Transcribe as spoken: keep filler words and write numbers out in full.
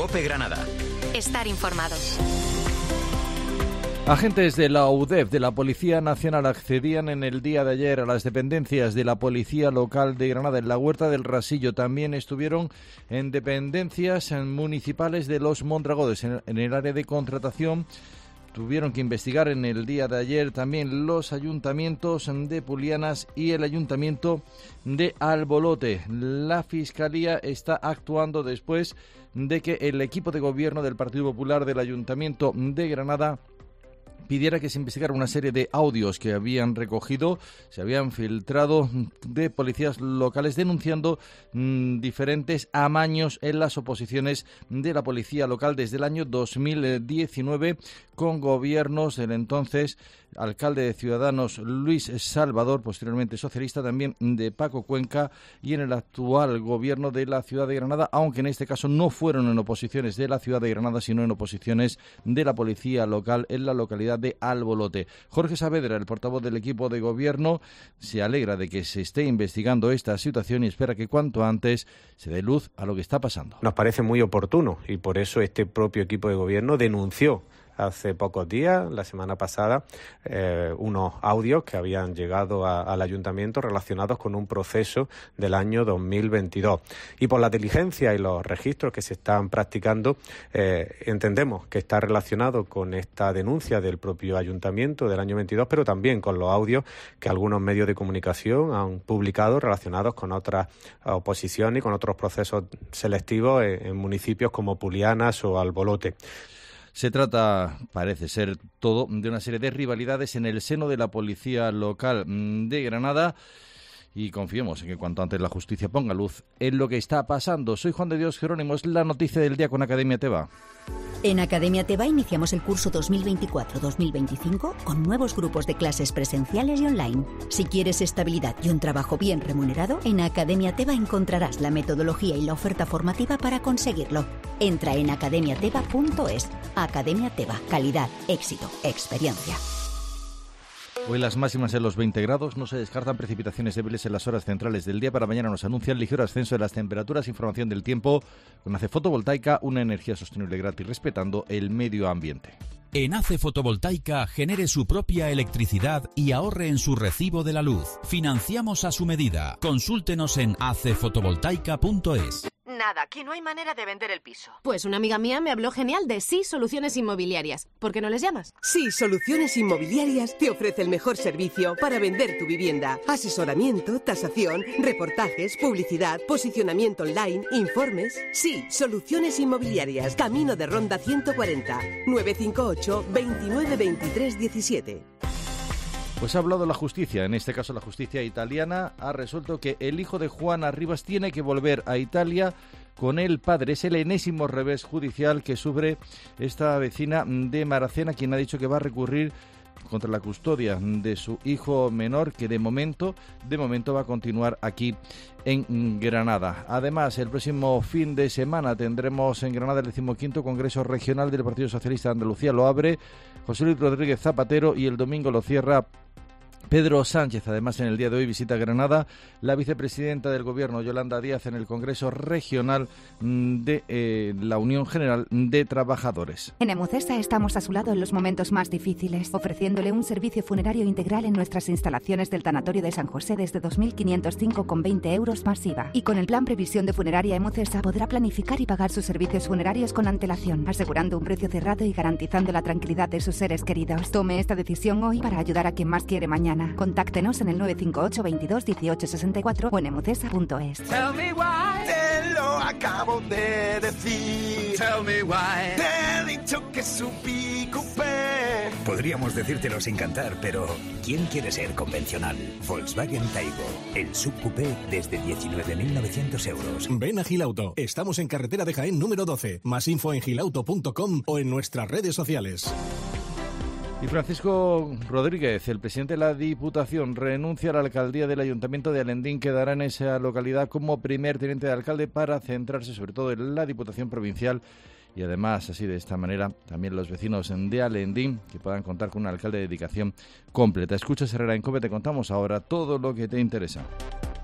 COPE Granada. Estar informado. Agentes de la U D E F, de la Policía Nacional, accedían en el día de ayer a las dependencias de la Policía Local de Granada, en la Huerta del Rasillo. También estuvieron en dependencias municipales de Los Mondragones, en el área de contratación. Tuvieron que investigar en el día de ayer también los ayuntamientos de Pulianas y el ayuntamiento de Albolote. La Fiscalía está actuando después de que el equipo de gobierno del Partido Popular del Ayuntamiento de Granada pidiera que se investigara una serie de audios que habían recogido, se habían filtrado de policías locales denunciando mmm, diferentes amaños en las oposiciones de la policía local desde el año dos mil diecinueve con gobiernos del entonces alcalde de Ciudadanos Luis Salvador, posteriormente socialista, también de Paco Cuenca, y en el actual gobierno de la ciudad de Granada, aunque en este caso no fueron en oposiciones de la ciudad de Granada, sino en oposiciones de la policía local en la localidad de Albolote. Jorge Saavedra, el portavoz del equipo de gobierno, se alegra de que se esté investigando esta situación y espera que cuanto antes se dé luz a lo que está pasando. Nos parece muy oportuno y por eso este propio equipo de gobierno denunció hace pocos días, la semana pasada, eh, unos audios que habían llegado a, al ayuntamiento relacionados con un proceso del año dos mil veintidós. Y por la diligencia y los registros que se están practicando, eh, entendemos que está relacionado con esta denuncia del propio ayuntamiento del año veintidós, pero también con los audios que algunos medios de comunicación han publicado relacionados con otras oposiciones y con otros procesos selectivos en, en municipios como Pulianas o Albolote. Se trata, parece ser todo, de una serie de rivalidades en el seno de la policía local de Granada y confiemos en que cuanto antes la justicia ponga luz en lo que está pasando. Soy Juan de Dios Jerónimo, es la noticia del día con Academia Teba. En Academia Teba iniciamos el curso dos mil veinticuatro dos mil veinticinco con nuevos grupos de clases presenciales y online. Si quieres estabilidad y un trabajo bien remunerado, en Academia Teba encontrarás la metodología y la oferta formativa para conseguirlo. Entra en academia teba punto es. Academia Teba, calidad, éxito, experiencia. Hoy las máximas en los veinte grados, no se descartan precipitaciones débiles en las horas centrales del día. Para mañana nos anuncian ligero ascenso de las temperaturas. Información del tiempo con A C E Fotovoltaica, una energía sostenible gratis respetando el medio ambiente. En A C E Fotovoltaica genere su propia electricidad y ahorre en su recibo de la luz. Financiamos a su medida. Consúltenos en a c fotovoltaica punto es. Nada, aquí no hay manera de vender el piso. Pues una amiga mía me habló genial de Sí Soluciones Inmobiliarias. ¿Por qué no les llamas? Sí Soluciones Inmobiliarias te ofrece el mejor servicio para vender tu vivienda. Asesoramiento, tasación, reportajes, publicidad, posicionamiento online, informes. Sí Soluciones Inmobiliarias. Camino de Ronda ciento cuarenta. nueve cinco ocho, veintinueve veintitrés diecisiete. Pues ha hablado la justicia, en este caso la justicia italiana, ha resuelto que el hijo de Juana Rivas tiene que volver a Italia con el padre. Es el enésimo revés judicial que sufre esta vecina de Maracena, quien ha dicho que va a recurrir contra la custodia de su hijo menor, que de momento, de momento va a continuar aquí en Granada. Además, el próximo fin de semana tendremos en Granada el decimoquinto Congreso Regional del Partido Socialista de Andalucía. Lo abre José Luis Rodríguez Zapatero y el domingo lo cierra Pedro Sánchez. Además, en el día de hoy visita Granada la vicepresidenta del Gobierno, Yolanda Díaz, en el Congreso Regional de eh, la Unión General de Trabajadores. En Emutesa estamos a su lado en los momentos más difíciles, ofreciéndole un servicio funerario integral en nuestras instalaciones del Tanatorio de San José desde dos mil quinientos cinco con veinte euros más I V A. Y con el plan Previsión de Funeraria Emutesa podrá planificar y pagar sus servicios funerarios con antelación, asegurando un precio cerrado y garantizando la tranquilidad de sus seres queridos. Tome esta decisión hoy para ayudar a quien más quiere mañana. Contáctenos en el nueve cinco ocho, veintidós, dieciocho sesenta y cuatro o en emutesa punto es. Tell me why. Te lo acabo de decir. Tell me why. Te he dicho que subí coupé. Podríamos decírtelo sin cantar, pero ¿quién quiere ser convencional? Volkswagen Taigo, el subcoupé desde diecinueve mil novecientos euros. Ven a Gilauto. Estamos en carretera de Jaén número doce. Más info en gilauto punto com o en nuestras redes sociales. Y Francisco Rodríguez, el presidente de la Diputación, renuncia a la alcaldía del Ayuntamiento de Alendín. Quedará en esa localidad como primer teniente de alcalde para centrarse sobre todo en la Diputación Provincial. Y además, así de esta manera, también los vecinos de Alendín que puedan contar con un alcalde de dedicación completa. Escucha, Herrera en COPE, te contamos ahora todo lo que te interesa.